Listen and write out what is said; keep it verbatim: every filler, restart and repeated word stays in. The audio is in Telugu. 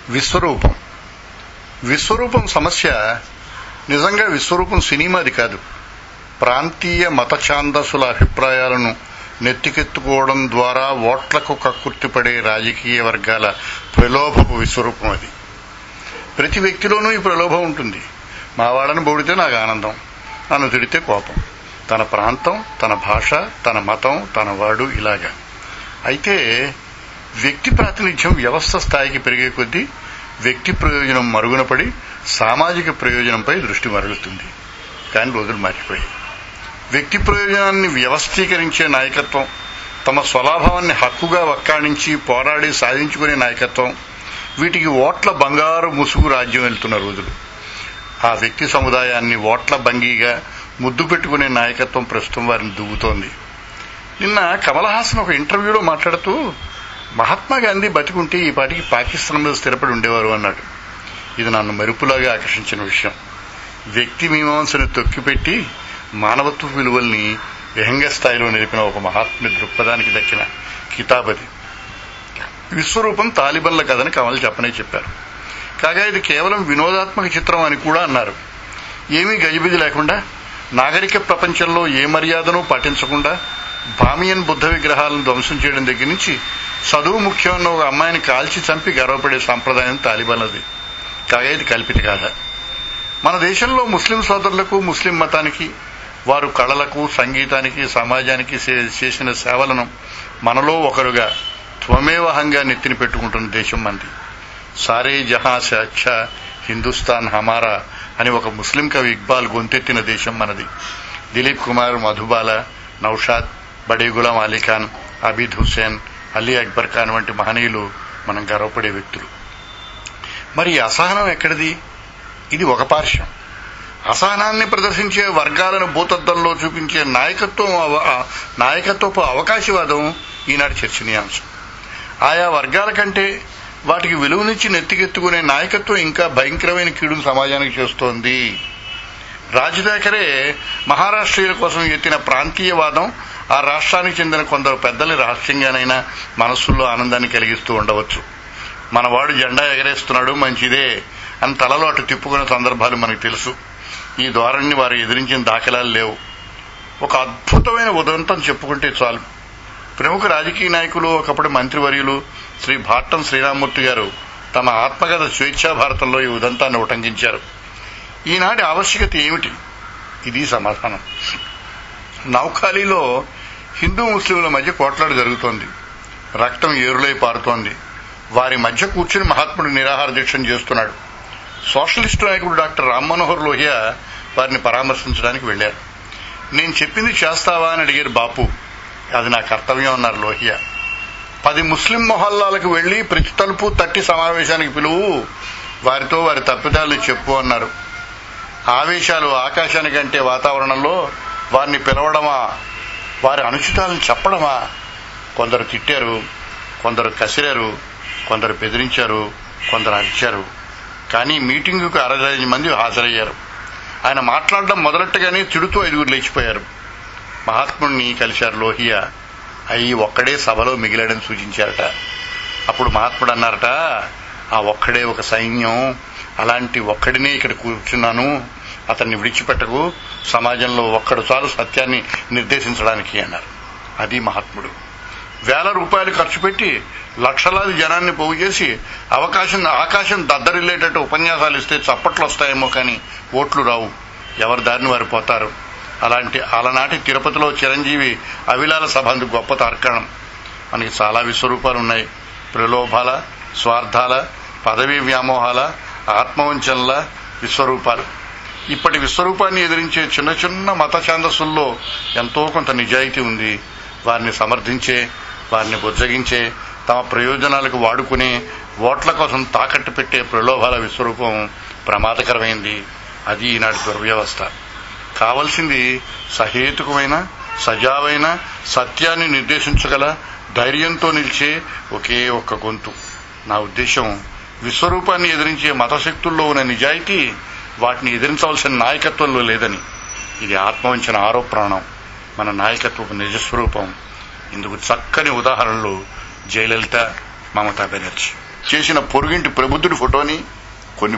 విశ్వరూపం విశ్వరూపం సమస్య నిజంగా విశ్వరూపం సినిమాది కాదు. ప్రాంతీయ మత ఛాందసుల అభిప్రాయాలను నెత్తికెత్తుకోవడం ద్వారా ఓట్లకు కక్కుర్తిపడే రాజకీయ వర్గాల ప్రలోభపు విశ్వరూపం అది. ప్రతి వ్యక్తిలోనూ ఈ ప్రలోభం ఉంటుంది. మా వాళ్ళని పొగిడితే నాకు ఆనందం, నన్ను తిడితే కోపం. తన ప్రాంతం, తన భాష, తన మతం, తన వాడు, ఇలాగా. అయితే వ్యక్తి ప్రాతినిధ్యం వ్యవస్థ స్థాయికి పెరిగే కొద్దీ వ్యక్తి ప్రయోజనం మరుగున పడి సామాజిక ప్రయోజనంపై దృష్టి మరుగుతుంది. కానీ రోజులు మారిపోయాయి. వ్యక్తి ప్రయోజనాన్ని వ్యవస్థీకరించే నాయకత్వం, తమ స్వలాభాన్ని హక్కుగా వక్కాణించి పోరాడి సాధించుకునే నాయకత్వం, వీటికి ఓట్ల బంగారు ముసుగు రాజ్యం వెళ్తున్న రోజులు. ఆ వ్యక్తి సముదాయాన్ని ఓట్ల బంగీగా ముద్దు పెట్టుకునే నాయకత్వం ప్రస్తుతం వారిని దువ్వుతోంది. నిన్న కమల్ హాసన్ ఒక ఇంటర్వ్యూలో మాట్లాడుతూ మహాత్మా గాంధీ బతికుంటే ఈ పాటికి పాకిస్తాన్ మీద స్థిరపడి ఉండేవారు అన్నాడు. ఇది నన్ను మెరుపులాగా ఆకర్షించిన విషయం. వ్యక్తి మీమాంసను తొక్కిపెట్టి మానవత్వ విలువల్ని విహంగ స్థాయిలో నిలిపిన ఒక మహాత్ముడి దృక్పథానికి దక్కిన కితాబది. విశ్వరూపం తాలిబన్ల కథని కమల్ చెప్పనే చెప్పారు. కాగా ఇది కేవలం వినోదాత్మక చిత్రం అని కూడా అన్నారు. ఏమీ గజిబిజి లేకుండా, నాగరిక ప్రపంచంలో ఏ మర్యాదనూ పాటించకుండా బామియన్ బుద్ధ విగ్రహాలను ధ్వంసం చేయడం దగ్గర నుంచి చదువు ముఖ్యమన్న ఒక అమ్మాయిని కాల్చి చంపి గర్వపడే సంప్రదాయం తాలిబాన్లది. కాగా ఇది కల్పిత కాదా. మన దేశంలో ముస్లిం సోదరులకు, ముస్లిం మతానికి, వారు కళలకు, సంగీతానికి, సమాజానికి చేసిన సేవలను మనలో ఒకరుగా త్వమేవహంగా నెత్తిని పెట్టుకుంటున్న దేశం మనది. సారే జహా సే అచ్చా హిందుస్థాన్ హమారా అని ఒక ముస్లిం కవి ఇక్బాల్ గొంతెత్తిన దేశం మనది. దిలీప్ కుమార్, మధుబాల, నౌషాద్, బడే గులాం అలీఖాన్, అబీద్ హుస్సేన్, అలీ అక్బర్ ఖాన్ వంటి మహనీయులు మనం గర్వపడే వ్యక్తులు. మరి అసహనం ఎక్కడిది? ఇది ఒక పార్శ్వం. అసహనాన్ని ప్రదర్శించే వర్గాలను భూతద్దంలో చూపించే నాయకత్వం నాయకత్వపు అవకాశవాదం ఈనాటి చర్చనీయాంశం. ఆయా వర్గాల కంటే వాటికి విలువనిచ్చి నెత్తికెత్తుకునే నాయకత్వం ఇంకా భయంకరమైన కీడును సమాజానికి చేస్తోంది. రాజ్ ఠాకరే మహారాష్ట్రీయుల కోసం ఎత్తిన ప్రాంతీయవాదం ఆ రాష్ట్రానికి చెందిన కొందరు పెద్దల్ని రహస్యంగానైనా మనస్సుల్లో ఆనందాన్ని కలిగిస్తూ ఉండవచ్చు. మనవాడు జెండా ఎగరేస్తున్నాడు, మంచిదే అని తలలో అటు తిప్పుకునే సందర్భాలు మనకు తెలుసు. ఈ ధోరణిని వారు ఎదిరించిన దాఖలాలు లేవు. ఒక అద్భుతమైన ఉదంతం చెప్పుకుంటే చాలు. ప్రముఖ రాజకీయ నాయకులు, ఒకప్పుడు మంత్రివర్యులు శ్రీ భాట్టం శ్రీరామ్మూర్తి గారు తమ ఆత్మకథ స్వేచ్ఛా భారతంలో ఈ ఉదంతాన్ని ఉటంకించారు. ఈనాటి ఆవశ్యకత ఏమిటి? ఇది సమాధానం. నౌఖాళీలో హిందూ ముస్లింల మధ్య కోట్లాడు జరుగుతోంది. రక్తం ఏరులై పారుతోంది. వారి మధ్య కూర్చుని మహాత్ముడు నిరాహార దీక్షను చేస్తున్నాడు. సోషలిస్టు నాయకుడు డాక్టర్ రామ్ మనోహర్ లోహియా వారిని పరామర్శించడానికి వెళ్లారు. నేను చెప్పింది చేస్తావా అని అడిగారు బాపు. అది నా కర్తవ్యం అన్నారు లోహియా. పది ముస్లిం మొహల్లాలకు వెళ్లి ప్రతి తలుపు తట్టి సమావేశానికి పిలువు, వారితో వారి తప్పిదాలను చెప్పు అన్నారు. ఆవేశాలు ఆకాశానికంటే వాతావరణంలో వారిని పిలవడమా, వారి అనుచితాలను చెప్పడమా? కొందరు తిట్టారు, కొందరు కసిరారు, కొందరు బెదిరించారు, కొందరు అరిచారు. కానీ మీటింగుకు అరవై మంది హాజరయ్యారు. ఆయన మాట్లాడడం మొదలెట్టగానే తిడుతూ ఐదుగురు లేచిపోయారు. మహాత్ముడిని కలిశారు లోహియా. అయ్యి ఒక్కడే సభలో మిగిలాడని సూచించారట. అప్పుడు మహాత్ముడు అన్నారట, ఆ ఒక్కడే ఒక సైన్యం, అలాంటి ఒక్కడినే ఇక్కడ కూర్చున్నాను, అతన్ని విడిచిపెట్టకు, సమాజంలో ఒక్కడు చాలు సత్యాన్ని నిర్దేశించడానికి అన్నారు. అది మహాత్ముడు. వేల రూపాయలు ఖర్చు పెట్టి లక్షలాది జనాన్ని పోగు చేసి అవకాశం ఆకాశం దద్దరిల్లేటట్టు ఉపన్యాసాలు ఇస్తే చప్పట్లు వస్తాయేమో కానీ ఓట్లు రావు. ఎవరి దారిని వారు పోతారు. అలాంటి అలనాటి తిరుపతిలో చిరంజీవి అవిలాల సభ అందుకు గొప్ప తార్కాణం. మనకి చాలా విశ్వరూపాలు ఉన్నాయి. ప్రలోభాల, స్వార్థాల, పదవీ వ్యామోహాల, ఆత్మవంచనల విశ్వరూపాలు. ఇప్పటి విశ్వరూపాన్ని ఎదిరించే చిన్న చిన్న మత ఛాందస్సుల్లో ఎంతో కొంత నిజాయితీ ఉంది. వారిని సమర్థించే, వారిని బుజ్జగించే, తమ ప్రయోజనాలకు వాడుకునే, ఓట్ల కోసం తాకట్టు పెట్టే ప్రలోభాల విశ్వరూపం ప్రమాదకరమైంది. అది ఈనాటి దుర్వ్యవస్థ. కావలసింది సహేతుకమైన, సజావైన, సత్యాన్ని నిర్దేశించగల, ధైర్యంతో నిలిచే ఒకే ఒక్క గొంతు. నా ఉద్దేశం, విశ్వరూపాన్ని ఎదిరించే మతశక్తుల్లో ఉన్న నిజాయితీ వాటిని ఎదిరించవలసిన నాయకత్వంలో లేదని. ఇది ఆత్మవంచన ఆరో ప్రాణం, మన నాయకత్వపు నిజస్వరూపం. ఇందుకు చక్కని ఉదాహరణలు జయలలిత, మమతా బెనర్జీ. చేసిన పొరుగింటి ప్రబుద్ధుడి ఫోటోని